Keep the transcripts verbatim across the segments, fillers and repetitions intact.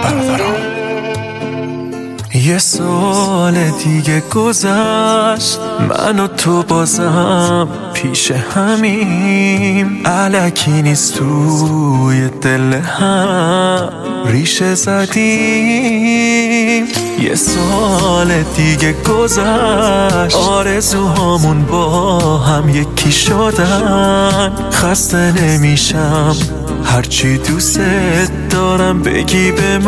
یه سال دیگه گذشت، من و تو بازم پیش همیم، الکی نیست توی دل هم ریشه زدیم. یه سال دیگه گذشت، آرزوهامون با هم یکی شدن. خسته نمیشم هرچی دوست دارم بگی به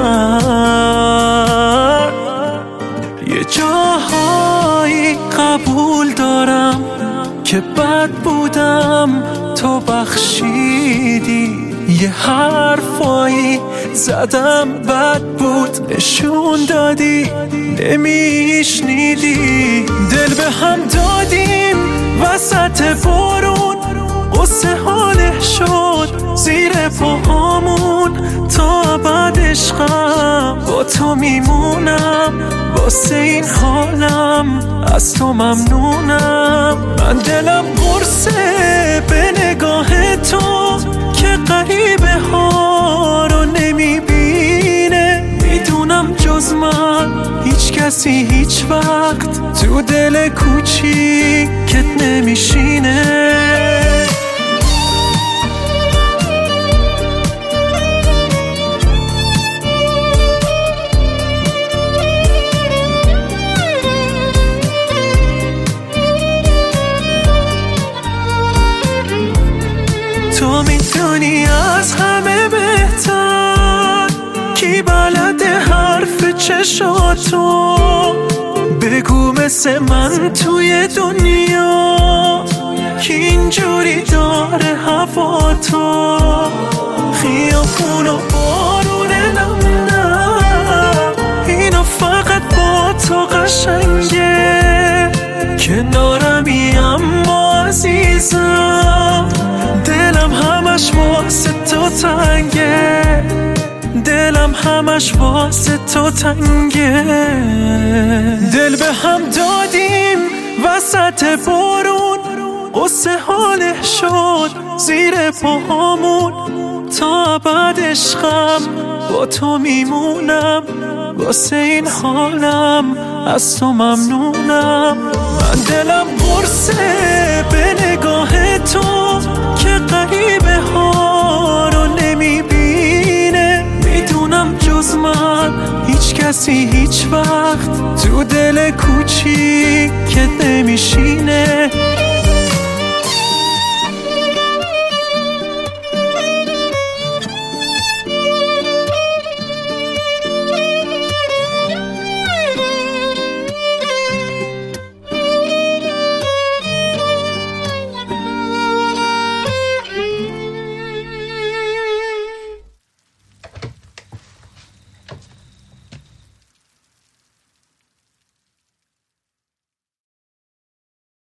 من. یه جاهایی قبول دارم که بد بودم، تو بخشیدی. یه حرفایی زدم بد بود، نشون دادی نمیشنیدی. دل به هم دادیم وسط بارون، قصه حاله شد زیر پاهامون. تا ابد عشقم با تو میمونم، واسه این حالم از تو ممنونم. من دلم قرصه به نگاه تو که غریبه ها رو نمیبینه. میدونم جز من هیچ کسی هیچ وقت تو دل کوچیکت نمیشینه. تو میدونی از همه بهتر کی بلده حرف چشاتو. بگو مثل من توی دنیا کی اینجوری داره هوا تو. خیابون و بارون نم نم، اینا فقط با تو قشنگه. کنارمی اما عزیزم، دلم همش واسه تو تنگه. دلم همش واسه تو تنگه. دل به هم دادیم وسط بارون، قصه حاله شد زیر پاهامون. تا ابد عشقم با تو میمونم، واسه این حالم از تو ممنونم. من دلم قرصه به نگاه تو که غریبه ها رو نمیبینه. میدونم جز من هیچ کسی هیچ وقت تو دل کوچیکت نمیشینه.